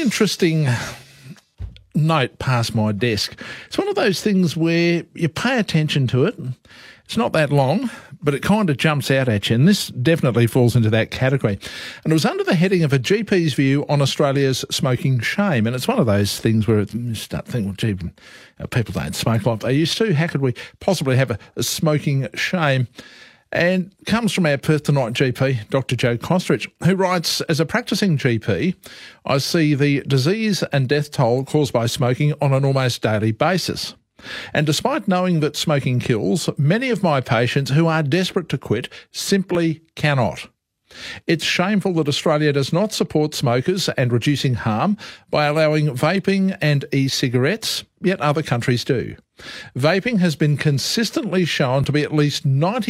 interesting note passed my desk. It's one of those things where you pay attention to it. It's not that long, but it kind of jumps out at you, and this definitely falls into that category. And it was under the heading of a GP's view on Australia's smoking shame. And it's one of those things where you start thinking, well, gee, people don't smoke like they used to. How could we possibly have a smoking shame? And comes from our Perth Tonight GP, Dr. Joe Kostrich, who writes, as a practising GP, I see the disease and death toll caused by smoking on an almost daily basis. And despite knowing that smoking kills, many of my patients who are desperate to quit simply cannot. It's shameful that Australia does not support smokers and reducing harm by allowing vaping and e-cigarettes, yet other countries do. Vaping has been consistently shown to be at least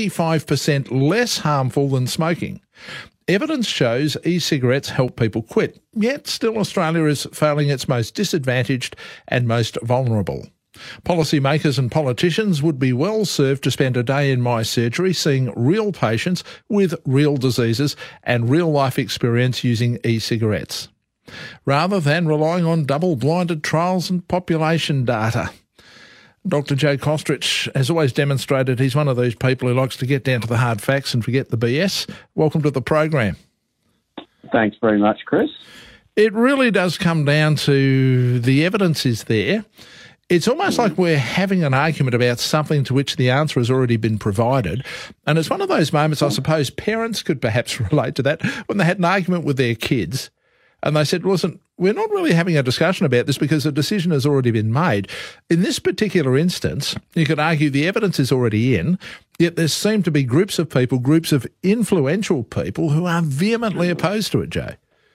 95% less harmful than smoking. Evidence shows e-cigarettes help people quit, yet still Australia is failing its most disadvantaged and most vulnerable. Policymakers and politicians would be well served to spend a day in my surgery seeing real patients with real diseases and real-life experience using e-cigarettes, rather than relying on double-blinded trials and population data. Dr. Joe Kostrich has always demonstrated he's one of those people who likes to get down to the hard facts and forget the BS. Welcome to the program. Thanks very much, Chris. It really does come down to the evidence is there. It's almost like we're having an argument about something to which the answer has already been provided. And it's one of those moments, I suppose, parents could perhaps relate to that, when they had an argument with their kids and they said, listen, we're not really having a discussion about this because a decision has already been made. In this particular instance, you could argue the evidence is already in, yet there seem to be groups of people, groups of influential people who are vehemently opposed to it, Joe.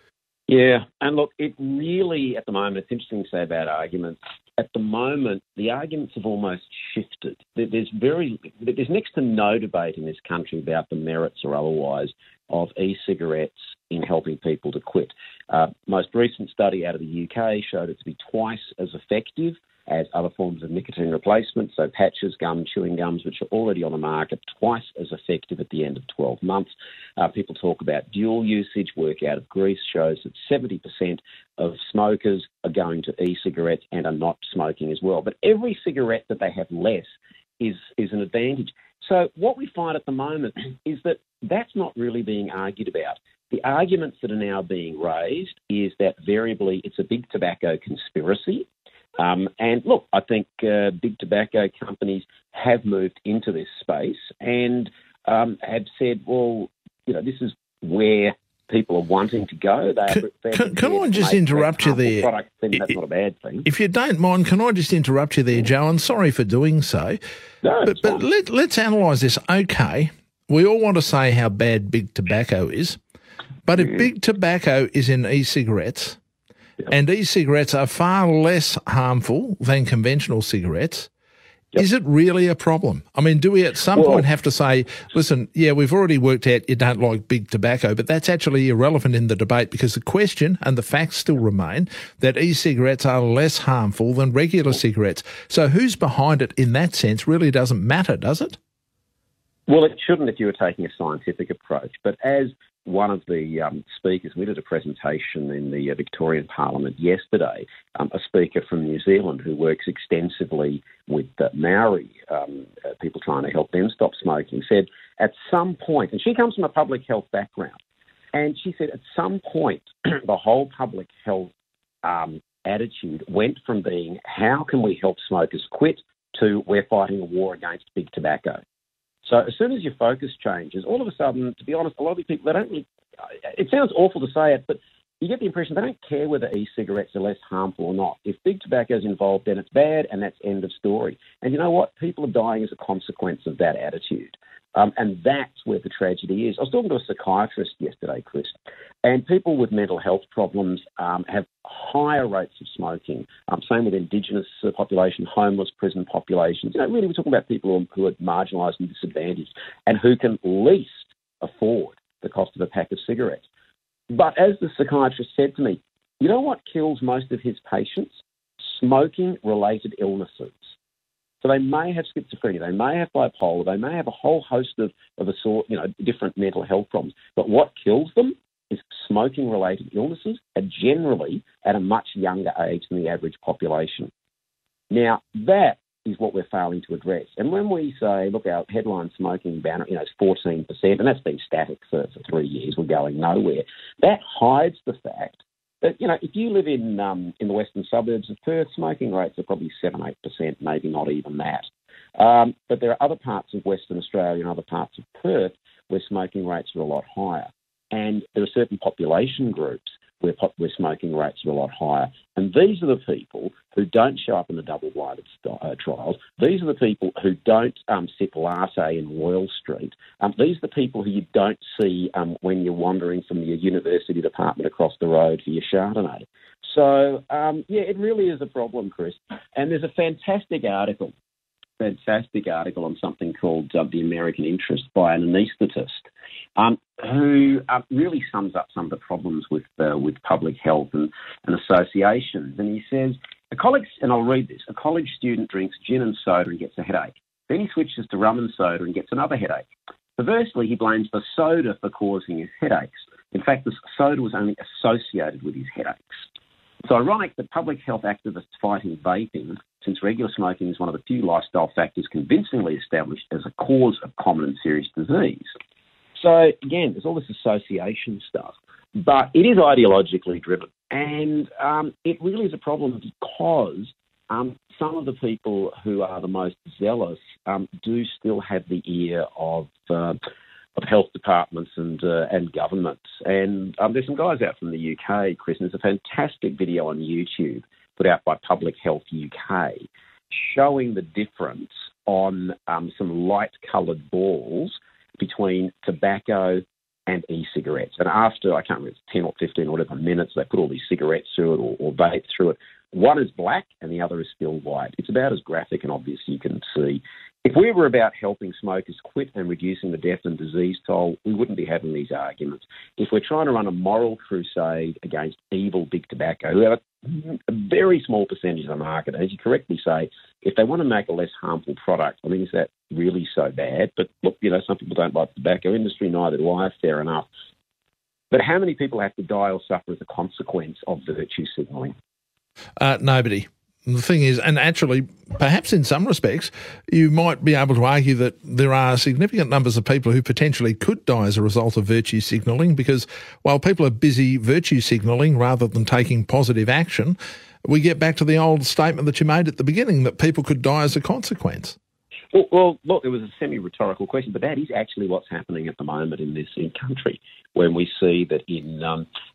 Yeah, and look, it really, at the moment, it's interesting to say about arguments. At the moment, the arguments have almost shifted. There's next to no debate in this country about the merits or otherwise of e-cigarettes in helping people to quit. Most recent study out of the UK showed it to be twice as effective as other forms of nicotine replacement, so patches, gum, chewing gums, which are already on the market, twice as effective at the end of 12 months. People talk about dual usage. Work out of Greece shows that 70% of smokers are going to e-cigarettes and are not smoking as well. But every cigarette that they have less is an advantage. So what we find at the moment is that that's not really being argued about. The arguments that are now being raised is that variably it's a big tobacco conspiracy. And look, I think big tobacco companies have moved into this space and have said, well, you know, this is where people are wanting to go. Can I just interrupt you there? That's not a bad thing. If you don't mind, can I just interrupt you there, Joe? And sorry for doing so. No, but let's analyse this. Okay, we all want to say how bad big tobacco is, but if big tobacco is in e-cigarettes, and e-cigarettes are far less harmful than conventional cigarettes, is it really a problem? I mean, do we at some point have to say, listen, yeah, we've already worked out you don't like big tobacco, but that's actually irrelevant in the debate because the question and the facts still remain that e-cigarettes are less harmful than regular cigarettes. So who's behind it in that sense really doesn't matter, does it? Well, it shouldn't if you were taking a scientific approach. But as one of the speakers, we did a presentation in the Victorian Parliament yesterday, a speaker from New Zealand who works extensively with Maori people trying to help them stop smoking, said at some point, and she comes from a public health background, and she said at some point the whole public health attitude went from being how can we help smokers quit to we're fighting a war against big tobacco. So as soon as your focus changes, all of a sudden, to be honest, a lot of these people, they don't really, it sounds awful to say it, but you get the impression they don't care whether e-cigarettes are less harmful or not. If big tobacco's involved, then it's bad, and that's end of story. And you know what? People are dying as a consequence of that attitude. And that's where the tragedy is. I was talking to a psychiatrist yesterday, Chris, and people with mental health problems have higher rates of smoking. Same with Indigenous population, homeless prison populations. You know, really, we're talking about people who are marginalised and disadvantaged and who can least afford the cost of a pack of cigarettes. But as the psychiatrist said to me, you know what kills most of his patients? Smoking-related illnesses. So they may have schizophrenia, they may have bipolar, they may have a whole host of different mental health problems. But what kills them is smoking-related illnesses are generally at a much younger age than the average population. Now, that is what we're failing to address. And when we say, look, our headline smoking ban, is 14%, and that's been static for 3 years, we're going nowhere, that hides the fact that, if you live in the western suburbs of Perth, smoking rates are probably 7-8%, maybe not even that. But there are other parts of Western Australia and other parts of Perth where smoking rates are a lot higher. And there are certain population groups where smoking rates are a lot higher. And these are the people who don't show up in the double-blinded trials. These are the people who don't sip latte in Royal Street. These are the people who you don't see when you're wandering from your university department across the road for your Chardonnay. So, it really is a problem, Chris. And there's a fantastic article on something called The American Interest by an anaesthetist who really sums up some of the problems with public health and associations. And he says, and I'll read this, a college student drinks gin and soda and gets a headache. Then he switches to rum and soda and gets another headache. Perversely, he blames the soda for causing his headaches. In fact, the soda was only associated with his headaches. It's ironic that public health activists fighting vaping, since regular smoking is one of the few lifestyle factors convincingly established as a cause of common and serious disease. So, again, there's all this association stuff, but it is ideologically driven. And it really is a problem because some of the people who are the most zealous do still have the ear of health departments and governments. And there's some guys out from the UK, Chris, and there's a fantastic video on YouTube put out by Public Health UK showing the difference on some light-coloured balls between tobacco and e-cigarettes. And after, I can't remember, 10 or 15 or whatever minutes, they put all these cigarettes through it or vape through it. One is black and the other is still white. It's about as graphic and obvious you can see. If we were about helping smokers quit and reducing the death and disease toll, we wouldn't be having these arguments. If we're trying to run a moral crusade against evil big tobacco, who have a very small percentage of the market, as you correctly say, if they want to make a less harmful product, I mean, is that really so bad? But look, some people don't like the tobacco industry, neither do I, fair enough. But how many people have to die or suffer as a consequence of virtue signalling? Nobody. The thing is, and actually, perhaps in some respects, you might be able to argue that there are significant numbers of people who potentially could die as a result of virtue signalling, because while people are busy virtue signalling rather than taking positive action, we get back to the old statement that you made at the beginning, that people could die as a consequence. Well, look, it was a semi-rhetorical question, but that is actually what's happening at the moment in this country, when we see that in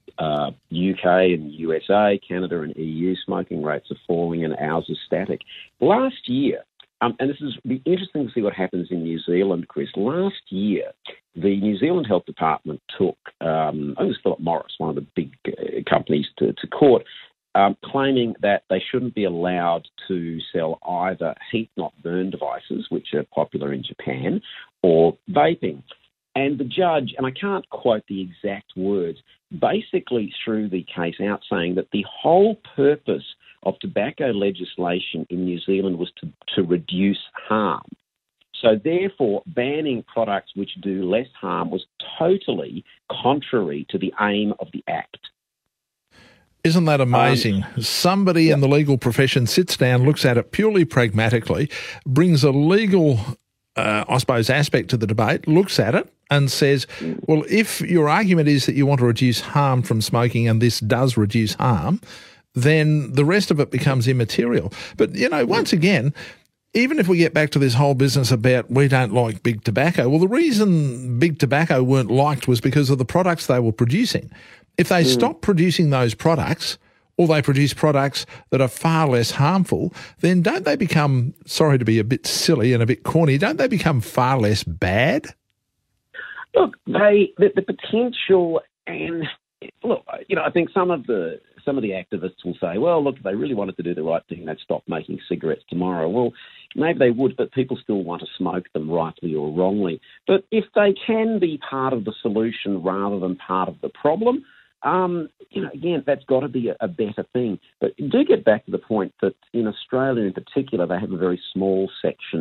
UK and USA, Canada and EU, smoking rates are falling and ours is static. Last year, and this is be interesting to see what happens in New Zealand, Chris. Last year, the New Zealand Health Department took, I think it was Philip Morris, one of the big companies, to court, claiming that they shouldn't be allowed to sell either heat-not-burn devices, which are popular in Japan, or vaping. And the judge, and I can't quote the exact words, basically threw the case out saying that the whole purpose of tobacco legislation in New Zealand was to reduce harm. So therefore, banning products which do less harm was totally contrary to the aim of the Act. Isn't that amazing? Somebody in the legal profession sits down, looks at it purely pragmatically, brings a legal, aspect to the debate, looks at it and says, well, if your argument is that you want to reduce harm from smoking and this does reduce harm, then the rest of it becomes immaterial. But, once again, even if we get back to this whole business about we don't like big tobacco, well, the reason big tobacco weren't liked was because of the products they were producing. If they stop producing those products, or they produce products that are far less harmful, then don't they become, sorry to be a bit silly and a bit corny, don't they become far less bad? Look, the potential, and look, I think some of the activists will say, well, look, if they really wanted to do the right thing, they'd stop making cigarettes tomorrow. Well, maybe they would, but people still want to smoke them, rightly or wrongly. But if they can be part of the solution rather than part of the problem, again, that's got to be a better thing. But do get back to the point that in Australia in particular, they have a very small section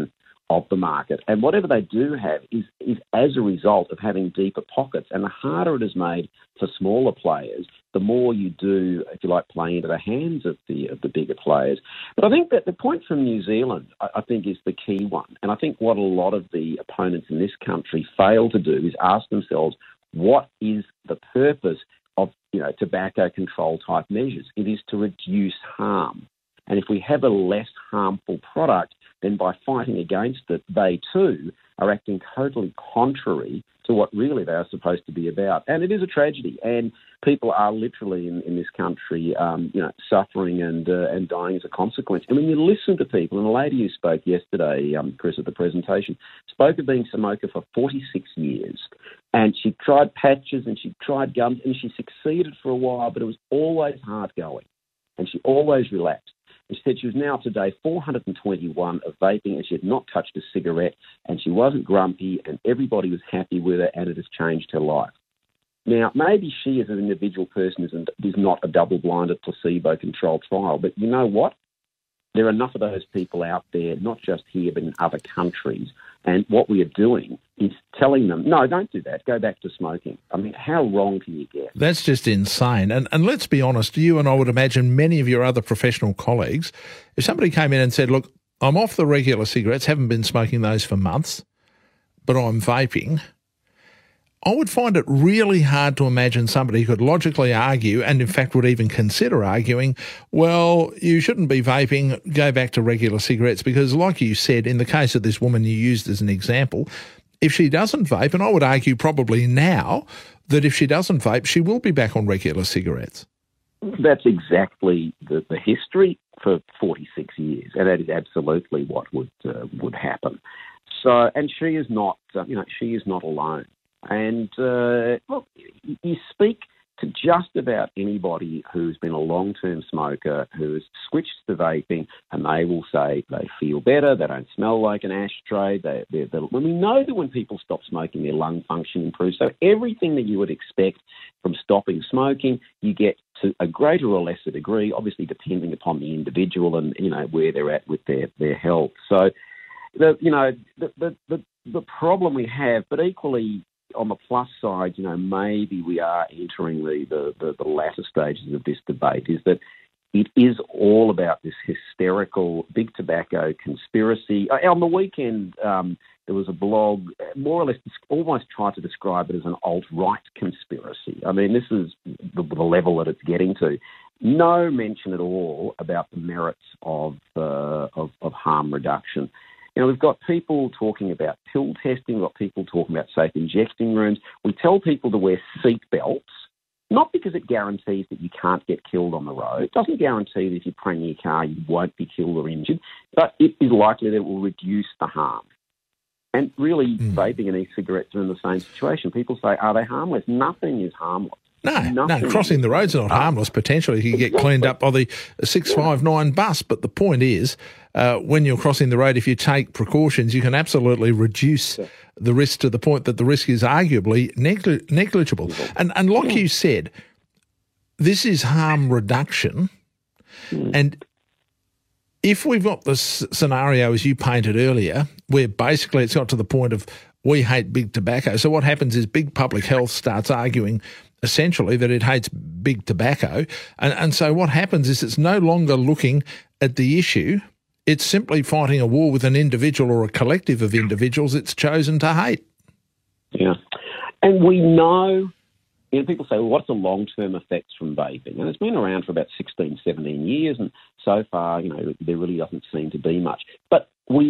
of the market. And whatever they do have is as a result of having deeper pockets. And the harder it is made for smaller players, the more you do, if you like, play into the hands of the bigger players. But I think that the point from New Zealand, I think, is the key one. And I think what a lot of the opponents in this country fail to do is ask themselves, what is the purpose of, tobacco control type measures? It is to reduce harm. And if we have a less harmful product, then by fighting against it, they too are acting totally contrary to what really they are supposed to be about. And it is a tragedy. And people are literally in this country, suffering and dying as a consequence. And when you listen to people, and a lady who spoke yesterday, Chris, at the presentation, spoke of being a smoker for 46 years. And she tried patches and she tried gums and she succeeded for a while, but it was always hard going. And she always relapsed. And she said she was now up to day 421 of vaping and she had not touched a cigarette and she wasn't grumpy and everybody was happy with her and it has changed her life. Now, maybe she as an individual person is not a double-blinded placebo-controlled trial, but you know what? There are enough of those people out there, not just here but in other countries, and what we are doing is telling them, no, don't do that, go back to smoking. I mean, how wrong can you get? That's just insane. And let's be honest, you and I would imagine many of your other professional colleagues, if somebody came in and said, look, I'm off the regular cigarettes, haven't been smoking those for months, but I'm vaping, I would find it really hard to imagine somebody who could logically argue and in fact would even consider arguing, well, you shouldn't be vaping, go back to regular cigarettes, because like you said, in the case of this woman you used as an example, if she doesn't vape, and I would argue probably now that if she doesn't vape, she will be back on regular cigarettes. That's exactly the history for 46 years, and that is absolutely what would happen. So, and she is not, she is not alone. And, look, you speak to just about anybody who's been a long-term smoker who has switched to vaping and they will say they feel better, they don't smell like an ashtray. When we know that when people stop smoking, their lung function improves. So everything that you would expect from stopping smoking, you get to a greater or lesser degree, obviously depending upon the individual and, where they're at with their health. So, the problem we have, but equally, on the plus side, maybe we are entering the latter stages of this debate, is that it is all about this hysterical big tobacco conspiracy. On the weekend, there was a blog, more or less, almost tried to describe it as an alt-right conspiracy. I mean, this is the level that it's getting to. No mention at all about the merits of harm reduction. We've got people talking about pill testing, we've got people talking about safe injecting rooms. We tell people to wear seat belts, not because it guarantees that you can't get killed on the road. It doesn't guarantee that if you're praying your car you won't be killed or injured, but it is likely that it will reduce the harm. And really, vaping and e-cigarettes are in the same situation. People say, are they harmless? Nothing is harmless. No, crossing the road's not harmless. Potentially, you can get cleaned up by the 659 bus. But the point is, when you're crossing the road, if you take precautions, you can absolutely reduce the risk to the point that the risk is arguably negligible. And like you said, this is harm reduction. And if we've got this scenario, as you painted earlier, where basically it's got to the point of we hate big tobacco. So what happens is big public health starts arguing essentially that it hates big tobacco. And so what happens is it's no longer looking at the issue. It's simply fighting a war with an individual or a collective of individuals it's chosen to hate. Yeah. And we know, people say, well, what's the long-term effects from vaping? And it's been around for about 16, 17 years, and so far, there really doesn't seem to be much. But we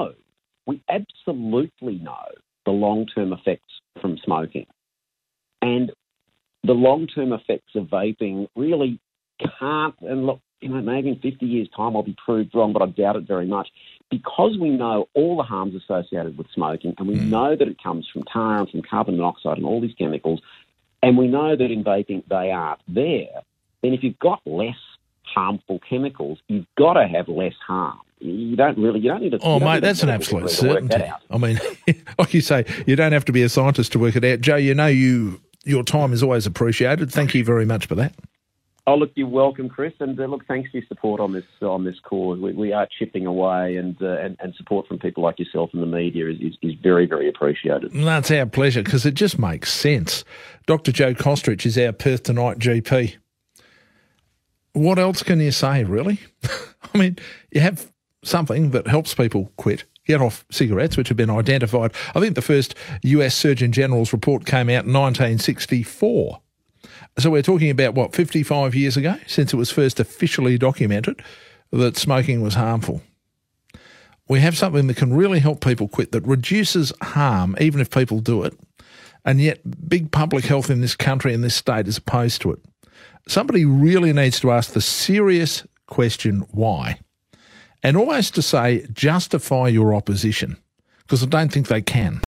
absolutely know the long-term effects from smoking. And the long-term effects of vaping really can't, and look, maybe in 50 years' time I'll be proved wrong, but I doubt it very much, because we know all the harms associated with smoking, and we know that it comes from tar and from carbon monoxide and all these chemicals, and we know that in vaping they aren't there, then if you've got less harmful chemicals, you've got to have less harm. You don't need to... Oh, mate, that's an absolute certainty. I mean, like you say, you don't have to be a scientist to work it out. Joe, your time is always appreciated. Thank you very much for that. Oh, look, you're welcome, Chris, and look, thanks for your support on this cause. We are chipping away, and support from people like yourself and the media is very, very appreciated. That's our pleasure, because it just makes sense. Dr. Joe Kostrich is our Perth Tonight GP. What else can you say, really? I mean, you have something that helps people quit, get off cigarettes, which have been identified. I think the first US Surgeon General's report came out in 1964. So we're talking about, 55 years ago, since it was first officially documented that smoking was harmful. We have something that can really help people quit, that reduces harm, even if people do it, and yet big public health in this country and this state is opposed to it. Somebody really needs to ask the serious question, why? And always to say, justify your opposition, because I don't think they can.